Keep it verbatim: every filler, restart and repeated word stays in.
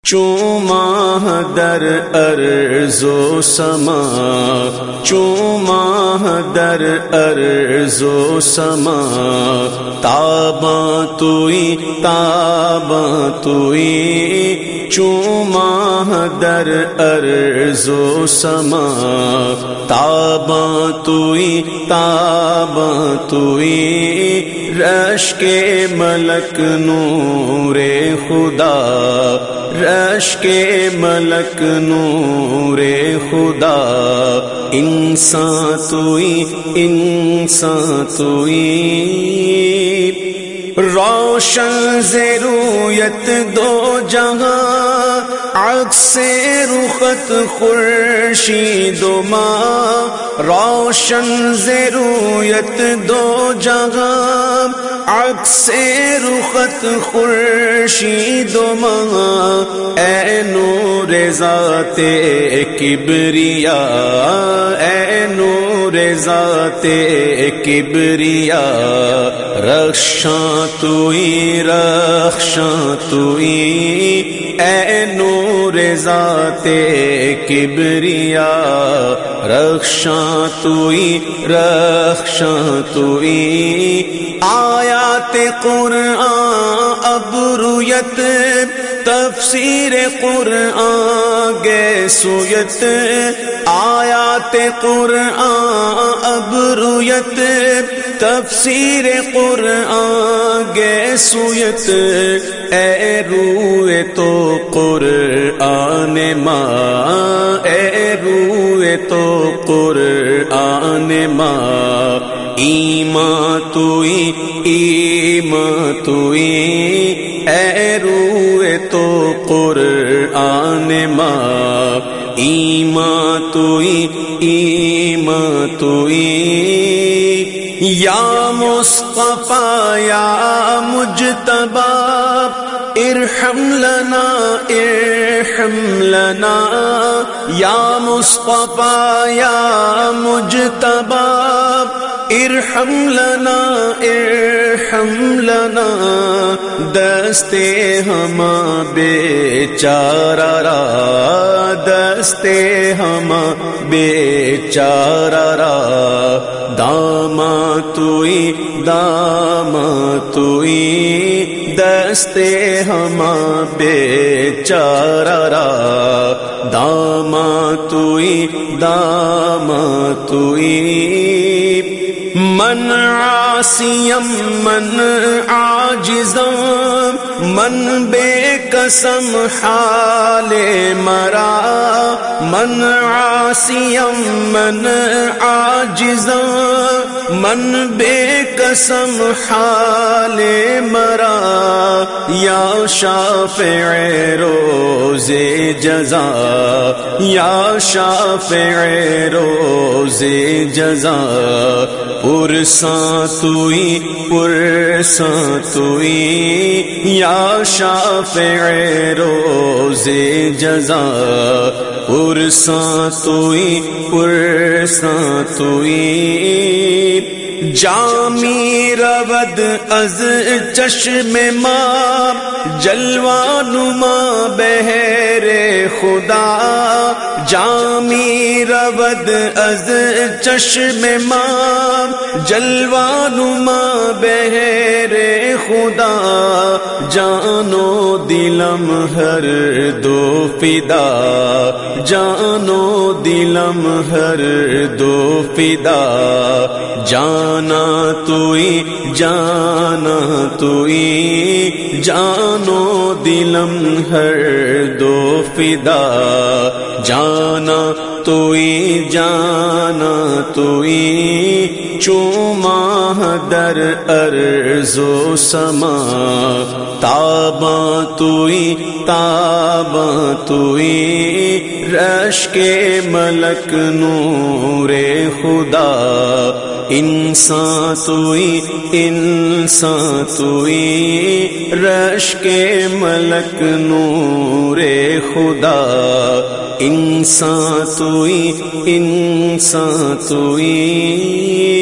چون ماہ در ارض و سما، چون ماہ در ارض و سما، تاباں توئی تاباں توئی، چون ماہ در ارض و سما، تاباں توئی تاباں توئی، رشک ملک نور خدا، رشک ملک نور خدا، انسان توئی انسان توئی، روشن ز رویت دو جہاں، عکس رخت خورشید و ماہ، روشن ز رویت دو جہاں، عکس رخت خورشید و ماہ، اے نور ذات کبریا، اے نور ذات کبریا، رخشاں توئی رخشاں توئی، اے نور ذات کبریا، رخشاں توئی رخشاں توئی، آیات قرآن اب رویت، تفسیر قرآن گے سویت، آیات قرآن اب رویت، تفسیر قرآن گے سویت، اے روئے تو قرآن ماں، اے روئے تو قرآن ماں، ایمان توئی ایمان توئی، اے روئے تو قرآن ماں، ایمان توئی ایمان توئی، یا مصطفیٰ یا مجتبی، ارحم لنا ارحم لنا، یا مصطفیٰ یا مجتبی، ارحم لنا ارحم لنا، دستے ہما بیچارہ را، دستے ہما بیچارہ را، داماں توئی داماں توئی، دستے ہما بیچارہ را، داماں توئی داماں توئی، من عاصیم من عاجزم، من بے قسم حال مرا، من عاصیم من عاجزم، من بے قسم حال مرا، یا شافع روز جزا، یا شافع روز جزا، پرساں توئی پرساں توئی، یا شافع روز جزا، پرساں توئی پرساں توئی، جامی رود از چشم ماں، جلوہ نما بہر خدا، جامی رود از چشم ماں، جلوہ نما بہر خدا، جانو دلم ہر دو فدا، جانو دلم ہر دو فدا، جانا توئی جانا توئی، جانو دلم ہر دو فدا، جانا توئی جانا توئی، چون ماہ در ارض و سما، تاباں توئی تاباں توئی، رشک ملک نور خدا، انسان توئی انسان توئی، رشک ملک نور خدا، انسان توئی انسان توئی۔